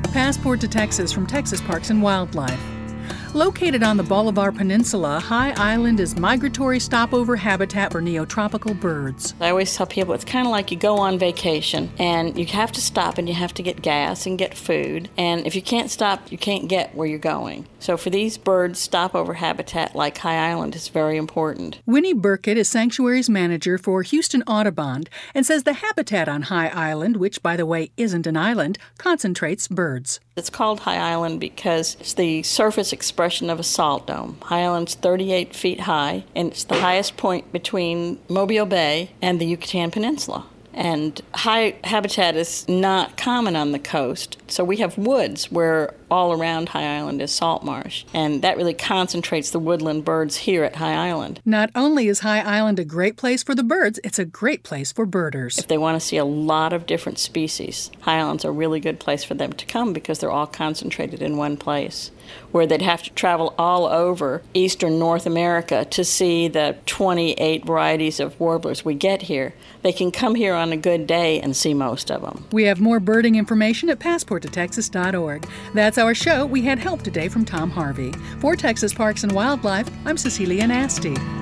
Passport to Texas from Texas Parks and Wildlife. Located on the Bolivar Peninsula, High Island is migratory stopover habitat for neotropical birds. I always tell people it's kind of like you go on vacation and you have to stop and you have to get gas and get food. And if you can't stop, you can't get where you're going. So for these birds, stopover habitat like High Island is very important. Winnie Burkett is Sanctuaries Manager for Houston Audubon and says the habitat on High Island, which by the way isn't an island, concentrates birds. It's called High Island because it's the surface expression of a salt dome. High Island's 38 feet high, and it's the highest point between Mobile Bay and the Yucatan Peninsula. And high habitat is not common on the coast, so we have woods where all around High Island is salt marsh, and that really concentrates the woodland birds here at High Island. Not only is High Island a great place for the birds, it's a great place for birders. If they want to see a lot of different species, High Island's a really good place for them to come because they're all concentrated in one place, where they'd have to travel all over eastern North America to see the 28 varieties of warblers we get here. They can come here on a good day and see most of them. We have more birding information at passporttotexas.org. That's our show. We had help today from Tom Harvey. For Texas Parks and Wildlife, I'm Cecilia Nasty.